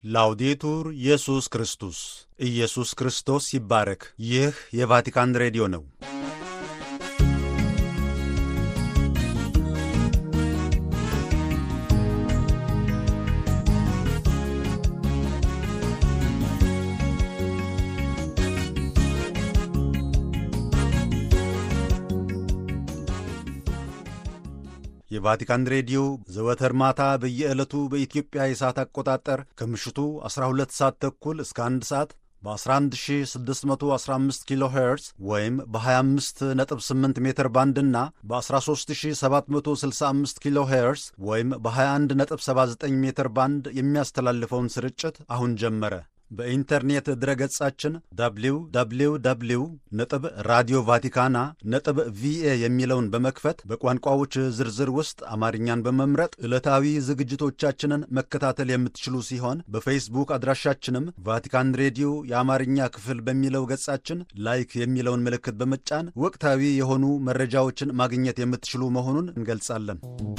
ላውዴቱር ኢየሱስ ክርስቶስ ኢየሱስ ክርስቶስ ይባረክ። ይህ የቫቲካን ሬዲዮ ነው። የቫቲካን ሬዲዮ ዘወትር ማታ በየዕለቱ በኢትዮጵያ የሰዓት አቆጣጠር ከምሽቱ 12 ሰዓት ተኩል እስከ 1 ሰዓት በ11615 ኪሎ ሄርዝ ወይም በ258 ሜትር ባንድ እና በ13765 ኪሎ ሄርዝ ወይም በ2179 ሜትር ባንድ የሚያስተላልፈውን ስርጭት አሁን ጀመረ። በኢንተርኔት ድረገጻችን www ራዲዮ ቫቲካና ቪኤ የሚለውን በመክፈት በቋንቋዎች ዝርዝር ውስጥ አማርኛን በመምረጥ ዕለታዊ ዝግጅቶቻችንን መከታተል የምትችሉ ሲሆን በፌስቡክ አድራሻችንም ቫቲካን ሬዲዮ የአማርኛ ክፍል በሚለው ገጻችን ላይክ የሚለውን ምልክት በመጫን ወቅታዊ የሆኑ መረጃዎችን ማግኘት የምትችሉ መሆኑን እንገልጻለን።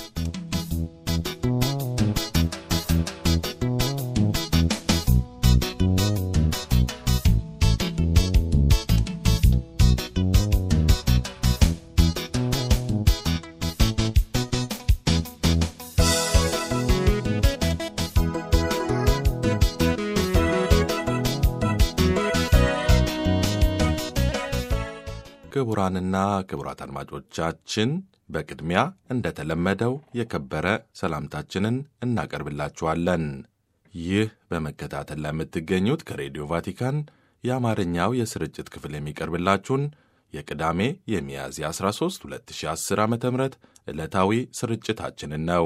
ክቡራንና ክቡራት አድማጮቻችን በቅድሚያ እንደተለመደው የከበረ ሰላምታችንን እናቀርብላችኋለን። ይህ በመከታተል ላይ የምትገኙት ከሬዲዮ ቫቲካን የአማርኛው የስርጭት ክፍል የሚቀርብላችሁን የቅዳሜ የሚያዝያ 13 2010 ዓ.ም ዕለታዊ ስርጭታችንን ነው።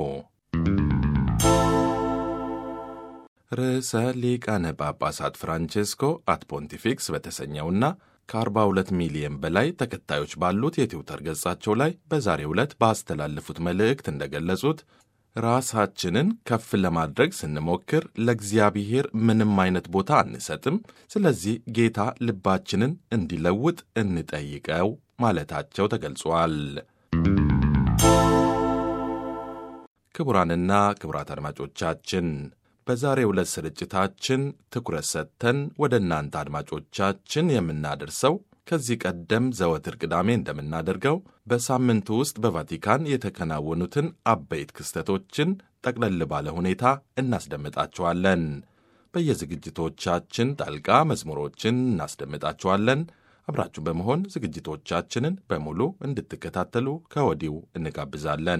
ርዕሰ ሊቃነ ጳጳሳት ፍራንቼስኮ አት ፖንቲፊክስ በተሰኘውና ከ42 ሚሊዮን በላይ ተከታዮች ባሉት የትዊተር ገጻቸው ላይ በዛሬው ዕለት ባስተላለፉት መልእክት እንደገለጹት ራሳችንን ከፍ ለማድረግ ስንሞክር ለእግዚአብሔር ምንም አይነት ቦታ አንሰጥም። ስለዚህ ጌታ ልባችንን እንዲለውጥ እንጠይቀው ማለታቸው ተገልጿል። ክቡራንና ክቡራት አድማጮቻችን በዛሬው ዕለት ስርጭታችን ትኩረት ሰጥተን ወደ እናንተ አድማጮቻችን የምናደርሰው ከዚህ ቀደም ዘወትር ቅዳሜ እንደምናደርገው በሳምንቱ ውስጥ በቫቲካን የተከናወኑትን አበይት ክስተቶችን ጠቅለል ባለ ሁኔታ እናስደምጣችኋለን። በየዝግጅቶቻችን ጣልቃ መዝሙሮችን እናስደምጣችኋለን። አብራችሁ በመሆን ዝግጅቶቻችንን በሙሉ እንድትከታተሉ ከወዲሁ እንጋብዛለን።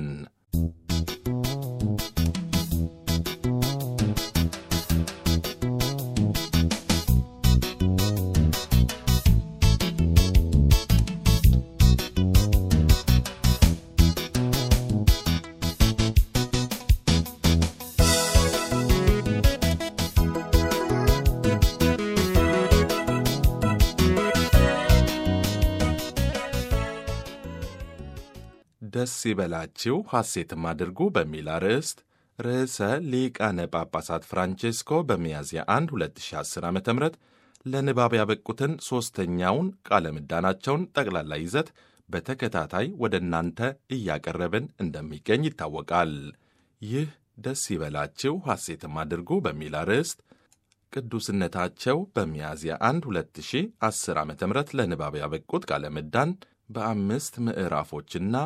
ደስ ይበላችሁ ሐሴትም አድርጉ በሚል አርዕስት ርዕሰ ሊቃነ ጳጳሳት ፍራንቼስኮ በሚያዝያ 1 2010 ዓ.ም ለንባብ ያበቁትን ሦስተኛውን ቃለ ምዕዳናቸውን ጠቅላላ ይዘት በተከታታይ ወደ እናንተ እያቀረብን እንደሚገኝ ይታወቃል። ይህ ደስ ይበላችሁ ሐሴትም አድርጉ በሚል አርዕስት ቅዱስነታቸው በሚያዝያ 1 2010 ዓ.ም ለንባብ ያበቁት ቃለ ምዕዳን በ5 ምዕራፎችና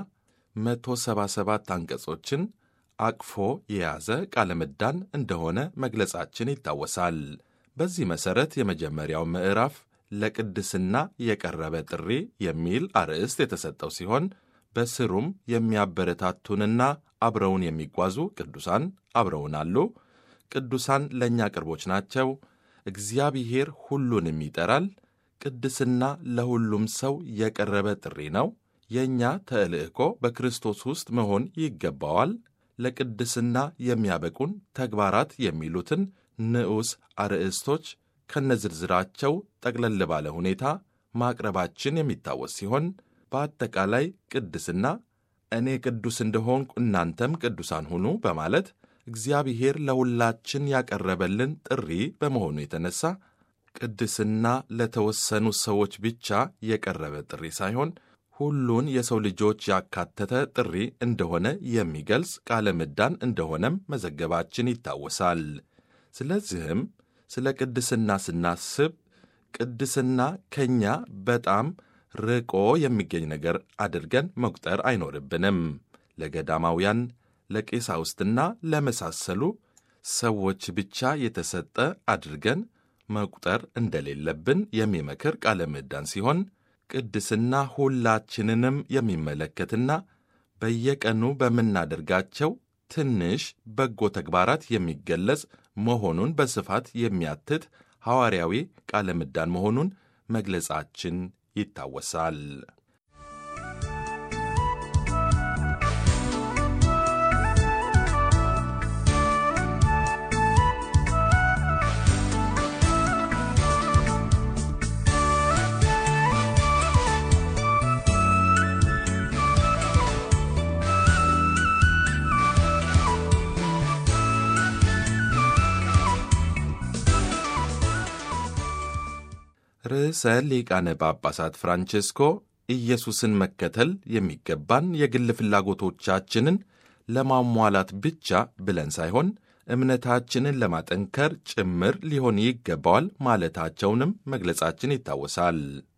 177 አንቀጾችን አቅፎ የያዘ ቃለ ምዕዳን እንደሆነ መግለጻችን ይታወሳል። በዚህ መሠረት የመጀመሪያው ምዕራፍ ለቅድስና የቀረበ ጥሪ የሚል አርዕስት የተሰጠው ሲሆን በስሩም የሚያበረታቱንና አብረውን የሚጓዙ ቅዱሳን አብረውን አሉ። ቅዱሳን ለእኛ ቅርቦች ናቸው። እግዚአብሔር ሁሉንም ይጠራል። ቅድስና ለሁሉም ሰው የቀረበ ጥሪ ነው። የእኛ ተልእኮ በክርስቶስ ውስጥ መሆን ይገባዋል። ለቅድስና የሚያበቁን ተግባራት የሚሉትን ንዑስ አርዕስቶች ከነዝርዝራቸው ጠቅለል ባለ ሁኔታ ማቅረባችን የሚታወስ ሲሆን በአጠቃላይ ቅድስና እኔ ቅዱስ እንደሆንኩ እናንተም ቅዱሳን ሁኑ በማለት እግዚአብሔር ለሁላችን ያቀረበልን ጥሪ በመሆኑ የተነሳ ቅድስና ለተወሰኑ ሰዎች ብቻ የቀረበ ጥሪ ሳይሆን ሁሉን የሰው ልጆች ያካተተ ጥሪ እንደሆነ የሚገልጽ ቃለ ምዕዳን እንደሆነም መዘገባችን ይታወሳል። ስለዚህም ስለ ቅድስና ስናስብ ቅድስና ከእኛ በጣም ርቆ የሚገኝ ነገር አድርገን መቁጠር አይኖርብንም። ለገዳማውያን፣ ለቄሳውስትና ለመሳሰሉ ሰዎች ብቻ የተሰጠ አድርገን መቁጠር እንደሌለብን የሚመክር ቃለ ምዕዳን ሲሆን ቅድስና ሁላችንንም የሚመለከትና በየቀኑ በምናደርጋቸው ትንሽ በጎ ተግባራት የሚገለጽ መሆኑን በስፋት የሚያትት ሐዋርያዊ ቃለ ምዕዳን መሆኑን መግለጻችን ይታወሳል። ርዕሰ ሊቃነ ጳጳሳት ፍራንቼስኮ ኢየሱስን መከተል የሚገባን የግል ፍላጎቶቻችንን ለማሟላት ብቻ ብለን ሳይሆን እምነታችንን ለማጠንከር ጭምር ሊሆን ይገባዋል ማለታቸውንም መግለጻችን ይታወሳል።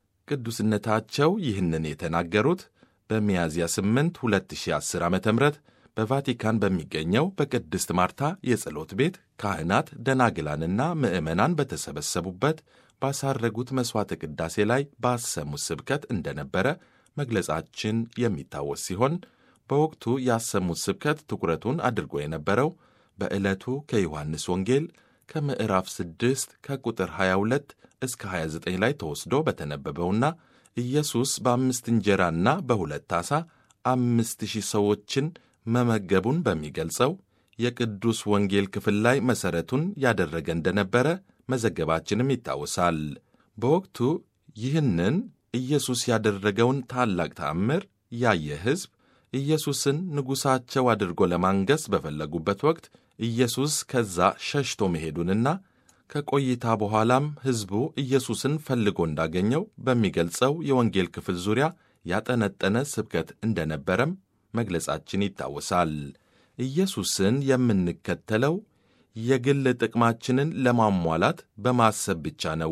ቅዱስነታቸው ይህንን የተናገሩት በሚያዝያ 8 2010 ዓ.ም በቫቲካን በሚገኘው በቅድስት ማርታ የጸሎት ቤት ካህናት፣ ደናግላንና ምዕመናን በተሰበሰቡበት ባሳረጉት መሥዋዕተ ቅዳሴ ላይ ባሰሙት ስብከት እንደነበረ መግለጻችን የሚታወስ ሲሆን በወቅቱ ያሰሙት ስብከት ትኩረቱን አድርጎ የነበረው በዕለቱ ከዮሐንስ ወንጌል ከምዕራፍ 6 ከቁጥር 22 እስከ 29 ላይ ተወስዶ በተነበበውና ኢየሱስ በ5 እንጀራና በ2 ዓሣ 5,000 ሰዎችን መመገቡን በሚገልጸው የቅዱስ ወንጌል ክፍል ላይ መሠረቱን ያደረገ እንደነበረ መዘገባችንም ይታወሳል። በወቅቱ ይህንን ኢየሱስ ያደረገውን ታላቅ ተአምር ያየ ሕዝብ ኢየሱስን ንጉሣቸው አድርጎ ለማንገሥ በፈለጉበት ወቅት ኢየሱስ ከዛ ሸሽቶ መሄዱንና ከቆይታ በኋላም ሕዝቡ ኢየሱስን ፈልጎ እንዳገኘው በሚገልጸው የወንጌል ክፍል ዙሪያ ያጠነጠነ ስብከት እንደነበረም መግለጻችን ይታወሳል። ኢየሱስን የምንከተለው የግል ጥቅማችንን ለማሟላት በማሰብ ብቻ ነው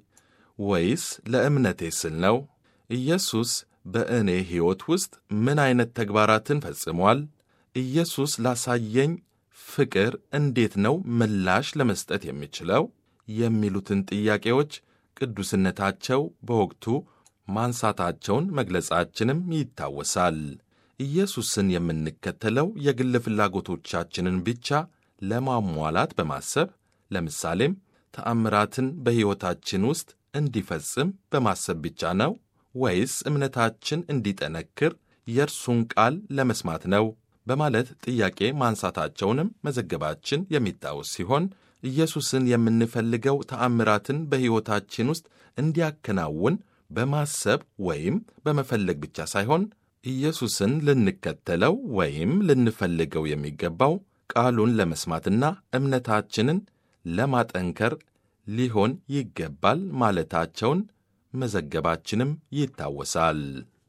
ወይስ ለእምነቴ ስል ነው? ኢየሱስ በእኔ ሕይወት ውስጥ ምን ዓይነት ተግባራትን ፈጽሟል? ኢየሱስ ላሳየኝ ፍቅር እንዴት ነው ምላሽ ለመስጠት የሚችለው? የሚሉትን ጥያቄዎች ቅዱስነታቸው በወቅቱ ማንሳታቸውን መግለጻችንም ይታወሳል። ኢየሱስን የምንከተለው የግል ፍላጎቶቻችንን ብቻ ለማሟላት በማሰብ ለምሳሌም ተአምራትን በሕይወታችን ውስጥ እንዲፈጽም በማሰብ ብቻ ነው ወይስ እምነታችን እንዲጠነክር የእርሱን ቃል ለመስማት ነው? በማለት ጥያቄ ማንሳታቸውንም መዘገባችን የሚታወስ ሲሆን ኢየሱስን የምንፈልገው ተአምራትን በሕይወታችን ውስጥ እንዲያከናውን በማሰብ ወይም በመፈለግ ብቻ ሳይሆን ኢየሱስን ልንከተለው ወይም ልንፈልገው የሚገባው ቃሉን ለመስማትና እምነታችንን ለማጠንከር ሊሆን ይገባል ማለታቸውን መዘገባችንም ይታወሳል።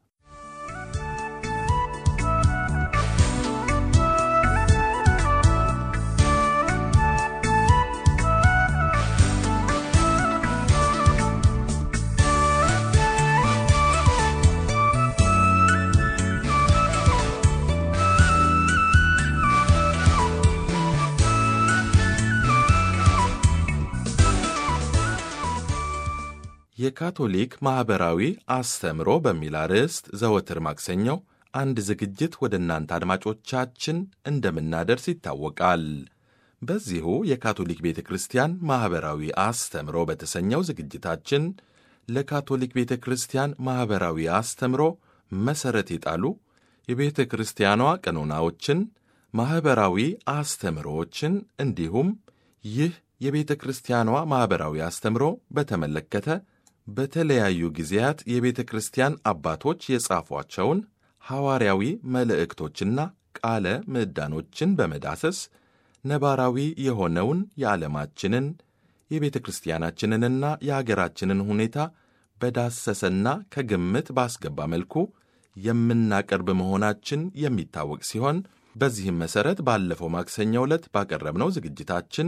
የካቶሊክ ማኅበራዊ አስተምሮ በሚል አርዕስት ዘወትር ማክሰኞ አንድ ዝግጅት ወደ እናንተ አድማጮቻችን እንደምናደርስ ይታወቃል። በዚሁ የካቶሊክ ቤተ ክርስቲያን ማኅበራዊ አስተምሮ በተሰኘው ዝግጅታችን ለካቶሊክ ቤተ ክርስቲያን ማኅበራዊ አስተምሮ መሠረት የጣሉ የቤተ ክርስቲያኗ ቀኖናዎችን፣ ማኅበራዊ አስተምሮዎችን እንዲሁም ይህ የቤተ ክርስቲያኗ ማኅበራዊ አስተምሮ በተመለከተ በተለያዩ ጊዜያት የቤተ ክርስቲያን አባቶች የጻፏቸውን ሐዋርያዊ መልእክቶችና ቃለ ምዕዳኖችን በመዳሰስ ነባራዊ የሆነውን የዓለማችንን የቤተ ክርስቲያናችንንና የአገራችንን ሁኔታ በዳሰሰና ከግምት ባስገባ መልኩ የምናቀርብ መሆናችን የሚታወቅ ሲሆን በዚህም መሠረት ባለፈው ማክሰኞ ዕለት ባቀረብነው ዝግጅታችን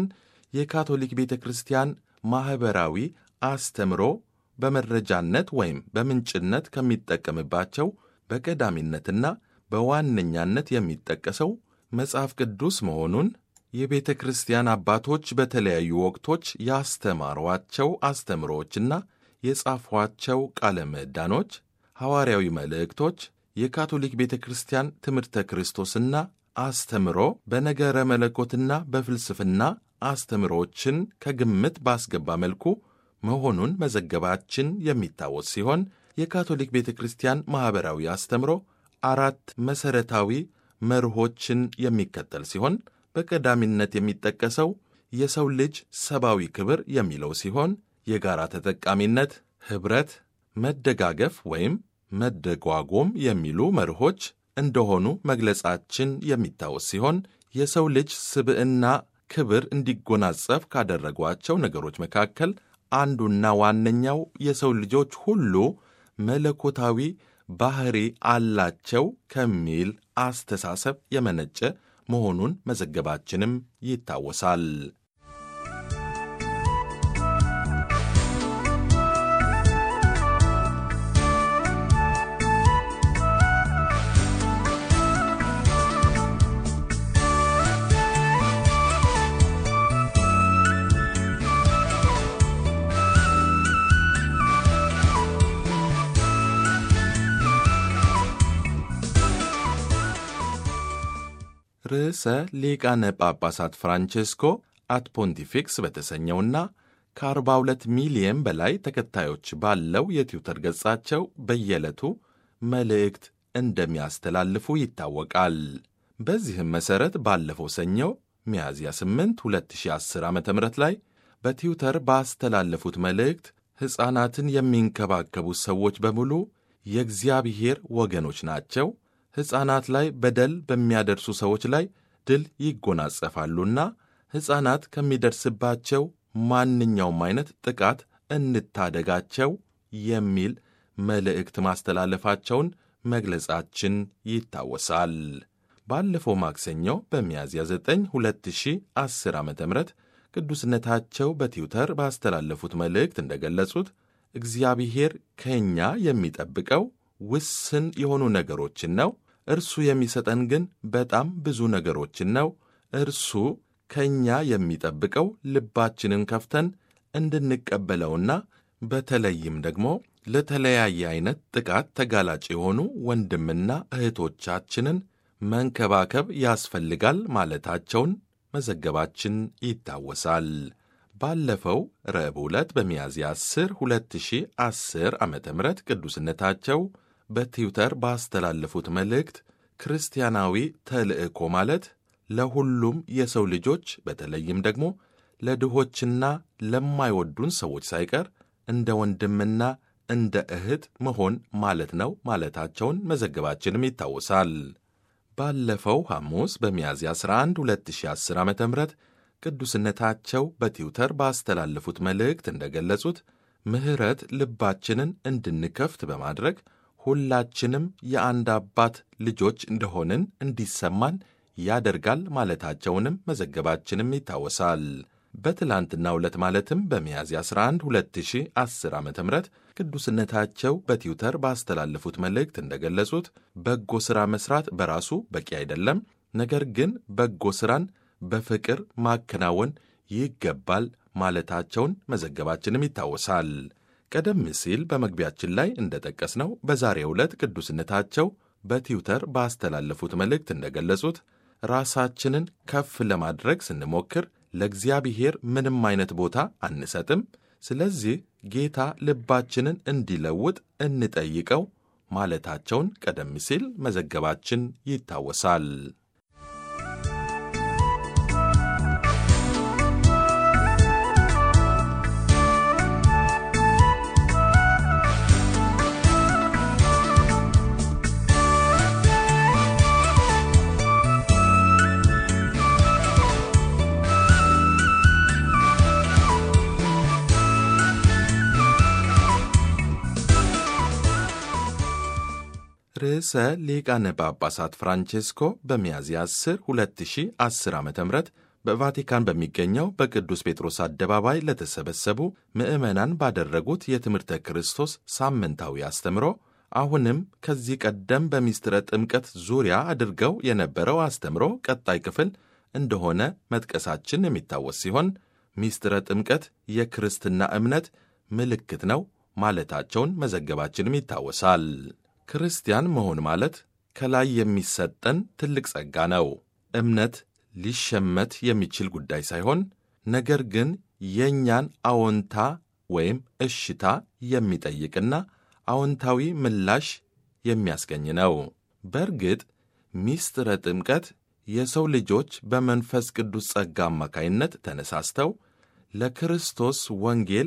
የካቶሊክ ቤተ ክርስቲያን ማኅበራዊ አስተምሮ በመረጃነት ወይም በምንጭነት ከሚጠቀምባቸው በቀዳሚነትና በዋነኛነት የሚጠቀሰው መጽሐፍ ቅዱስ መሆኑን የቤተ ክርስቲያን አባቶች በተለያዩ ወቅቶች ያስተማሯቸው አስተምሮዎችና የጻፏቸው ቃለ ምዕዳኖች፣ ሐዋርያዊ መልእክቶች፣ የካቶሊክ ቤተ ክርስቲያን ትምህርተ ክርስቶስና አስተምሮ በነገረ መለኮትና በፍልስፍና አስተምሮዎችን ከግምት ባስገባ መልኩ መሆኑን መዘገባችን የሚታወስ ሲሆን የካቶሊክ ቤተ ክርስቲያን ማኅበራዊ አስተምሮ 4 መሠረታዊ መርሆችን የሚከተል ሲሆን በቀዳሚነት የሚጠቀሰው የሰው ልጅ ሰብአዊ ክብር የሚለው ሲሆን የጋራ ተጠቃሚነት፣ ኅብረት፣ መደጋገፍ ወይም መደጓጎም የሚሉ መርሆች እንደሆኑ መግለጻችን የሚታወስ ሲሆን የሰው ልጅ ስብዕና ክብር እንዲጎናጸፍ ካደረጓቸው ነገሮች መካከል አንዱና ዋነኛው የሰው ልጆች ሁሉ መለኮታዊ ባሕሪ አላቸው ከሚል አስተሳሰብ የመነጨ መሆኑን መዘገባችንም ይታወሳል። ርዕሰ ሊቃነ ጳጳሳት ፍራንቼስኮ አት ፖንቲፊክስ በተሰኘውና ከ42 ሚሊየን በላይ ተከታዮች ባለው የትዊተር ገጻቸው በየዕለቱ መልእክት እንደሚያስተላልፉ ይታወቃል። በዚህም መሠረት ባለፈው ሰኞ ሚያዝያ 8 2010 ዓ ም ላይ በትዊተር ባስተላለፉት መልእክት ሕፃናትን የሚንከባከቡት ሰዎች በሙሉ የእግዚአብሔር ወገኖች ናቸው፣ ሕፃናት ላይ በደል በሚያደርሱ ሰዎች ላይ ድል ይጎናጸፋሉና ሕፃናት ከሚደርስባቸው ማንኛውም አይነት ጥቃት እንታደጋቸው የሚል መልእክት ማስተላለፋቸውን መግለጻችን ይታወሳል። ባለፈው ማክሰኞ በሚያዝያ 9 2010 ዓ ም ቅዱስነታቸው በትዊተር ባስተላለፉት መልእክት እንደገለጹት እግዚአብሔር ከእኛ የሚጠብቀው ውስን የሆኑ ነገሮችን ነው። እርሱ የሚሰጠን ግን በጣም ብዙ ነገሮችን ነው። እርሱ ከእኛ የሚጠብቀው ልባችንን ከፍተን እንድንቀበለውና በተለይም ደግሞ ለተለያየ አይነት ጥቃት ተጋላጭ የሆኑ ወንድምና እህቶቻችንን መንከባከብ ያስፈልጋል ማለታቸውን መዘገባችን ይታወሳል። ባለፈው ረቡዕ ዕለት በሚያዝያ 10 2010 ዓ ም ቅዱስነታቸው በትዊተር ባስተላለፉት መልእክት ክርስቲያናዊ ተልእኮ ማለት ለሁሉም የሰው ልጆች በተለይም ደግሞ ለድሆችና ለማይወዱን ሰዎች ሳይቀር እንደ ወንድምና እንደ እህት መሆን ማለት ነው ማለታቸውን መዘገባችንም ይታወሳል። ባለፈው ሐሙስ በሚያዝያ 11 2010 ዓ ም ቅዱስነታቸው በትዊተር ባስተላለፉት መልእክት እንደገለጹት ምሕረት ልባችንን እንድንከፍት በማድረግ ሁላችንም የአንድ አባት ልጆች እንደሆንን እንዲሰማን ያደርጋል ማለታቸውንም መዘገባችንም ይታወሳል። በትላንትናው ዕለት ማለትም በሚያዝያ 11 2010 ዓ ም ቅዱስነታቸው በትዊተር ባስተላለፉት መልእክት እንደገለጹት በጎ ሥራ መሥራት በራሱ በቂ አይደለም፣ ነገር ግን በጎ ሥራን በፍቅር ማከናወን ይገባል ማለታቸውን መዘገባችንም ይታወሳል። ቀደም ሲል በመግቢያችን ላይ እንደጠቀስነው በዛሬው ዕለት ቅዱስነታቸው በትዊተር ባስተላለፉት መልእክት እንደገለጹት ራሳችንን ከፍ ለማድረግ ስንሞክር ለእግዚአብሔር ምንም አይነት ቦታ አንሰጥም። ስለዚህ ጌታ ልባችንን እንዲለውጥ እንጠይቀው ማለታቸውን ቀደም ሲል መዘገባችን ይታወሳል። ርዕሰ ሊቃነ ጳጳሳት ፍራንቼስኮ በሚያዝያ 10 2010 ዓ ም በቫቲካን በሚገኘው በቅዱስ ጴጥሮስ አደባባይ ለተሰበሰቡ ምዕመናን ባደረጉት የትምህርተ ክርስቶስ ሳምንታዊ አስተምሮ አሁንም ከዚህ ቀደም በምስጢረ ጥምቀት ዙሪያ አድርገው የነበረው አስተምሮ ቀጣይ ክፍል እንደሆነ መጥቀሳችን የሚታወስ ሲሆን ምስጢረ ጥምቀት የክርስትና እምነት ምልክት ነው ማለታቸውን መዘገባችንም ይታወሳል። ክርስቲያን መሆን ማለት ከላይ የሚሰጠን ትልቅ ጸጋ ነው። እምነት ሊሸመት የሚችል ጉዳይ ሳይሆን ነገር ግን የእኛን አዎንታ ወይም እሽታ የሚጠይቅና አዎንታዊ ምላሽ የሚያስገኝ ነው። በእርግጥ ምስጢረ ጥምቀት የሰው ልጆች በመንፈስ ቅዱስ ጸጋ አማካይነት ተነሳስተው ለክርስቶስ ወንጌል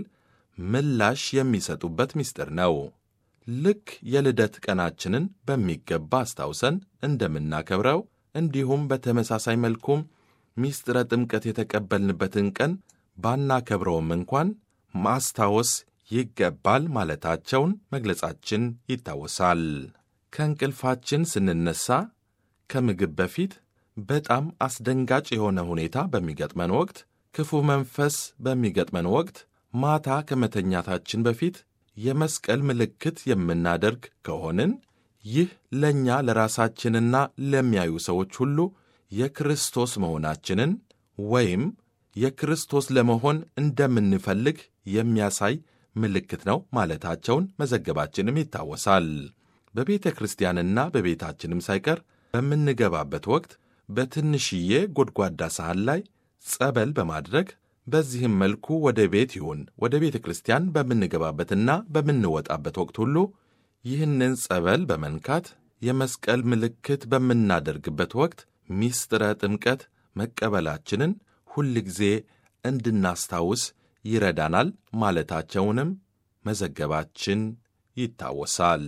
ምላሽ የሚሰጡበት ምስጢር ነው። ልክ የልደት ቀናችንን በሚገባ አስታውሰን እንደምናከብረው እንዲሁም በተመሳሳይ መልኩም ምስጢረ ጥምቀት የተቀበልንበትን ቀን ባናከብረውም እንኳን ማስታወስ ይገባል ማለታቸውን መግለጻችን ይታወሳል። ከእንቅልፋችን ስንነሳ ከምግብ በፊት በጣም አስደንጋጭ የሆነ ሁኔታ በሚገጥመን ወቅት፣ ክፉ መንፈስ በሚገጥመን ወቅት፣ ማታ ከመተኛታችን በፊት የመስቀል ምልክት የምናደርግ ከሆንን ይህ ለእኛ ለራሳችንና ለሚያዩ ሰዎች ሁሉ የክርስቶስ መሆናችንን ወይም የክርስቶስ ለመሆን እንደምንፈልግ የሚያሳይ ምልክት ነው ማለታቸውን መዘገባችንም ይታወሳል። በቤተ ክርስቲያንና በቤታችንም ሳይቀር በምንገባበት ወቅት በትንሽዬ ጎድጓዳ ሳህን ላይ ጸበል በማድረግ በዚህም መልኩ ወደ ቤት ይሁን ወደ ቤተ ክርስቲያን በምንገባበትና በምንወጣበት ወቅት ሁሉ ይህንን ጸበል በመንካት የመስቀል ምልክት በምናደርግበት ወቅት ምስጢረ ጥምቀት መቀበላችንን ሁልጊዜ እንድናስታውስ ይረዳናል ማለታቸውንም መዘገባችን ይታወሳል።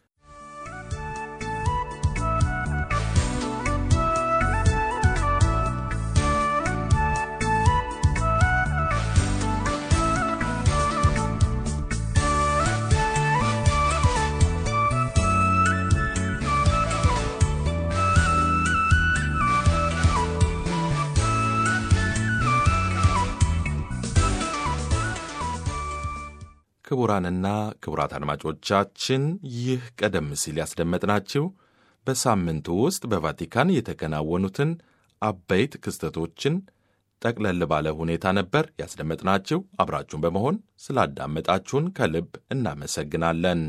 ክቡራንና ክቡራት አድማጮቻችን ይህ ቀደም ሲል ያስደመጥናችሁ በሳምንቱ ውስጥ በቫቲካን የተከናወኑትን አበይት ክስተቶችን ጠቅለል ባለ ሁኔታ ነበር ያስደመጥናችሁ። አብራችሁን በመሆን ስላዳመጣችሁን ከልብ እናመሰግናለን።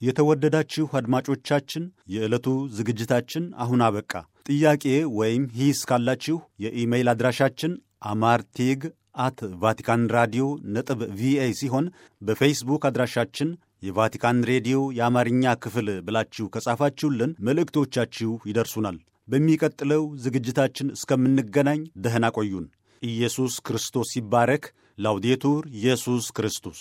የተወደዳችሁ አድማጮቻችን፣ የዕለቱ ዝግጅታችን አሁን አበቃ። ጥያቄ ወይም ሂስ ካላችሁ የኢሜይል አድራሻችን amartig@vaticanradio.va ሲሆን በፌስቡክ አድራሻችን የቫቲካን ሬዲዮ የአማርኛ ክፍል ብላችሁ ከጻፋችሁልን መልእክቶቻችሁ ይደርሱናል። በሚቀጥለው ዝግጅታችን እስከምንገናኝ ደህና ቆዩን። ኢየሱስ ክርስቶስ ይባረክ። ላውዴቱር ኢየሱስ ክርስቶስ።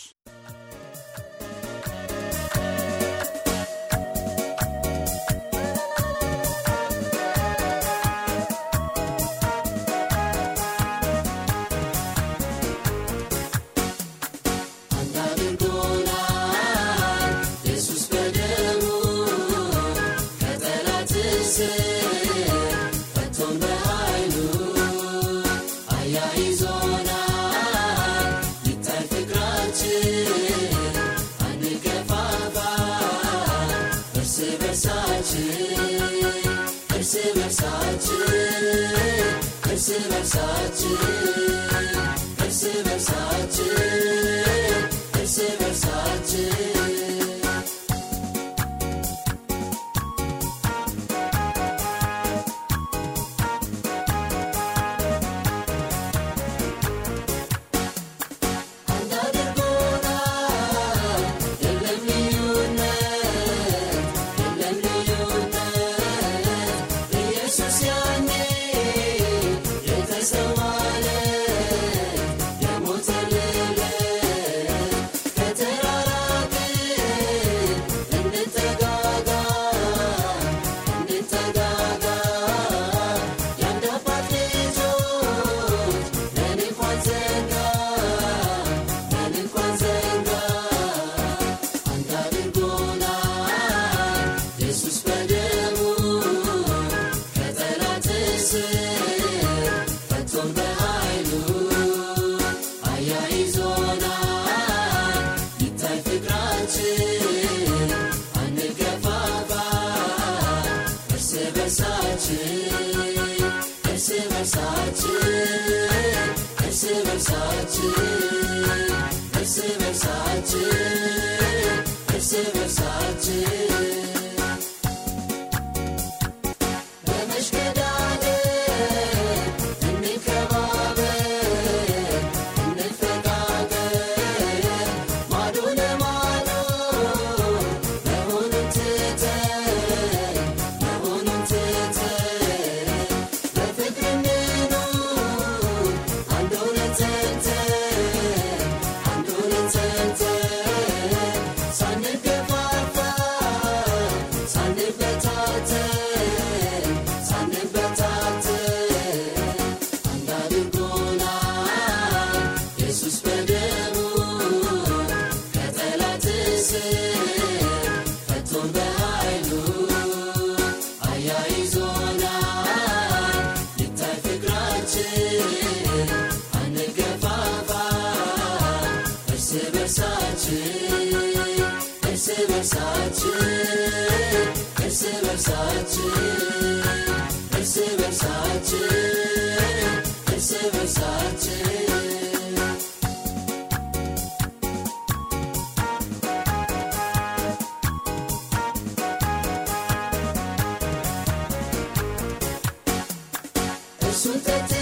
Resulta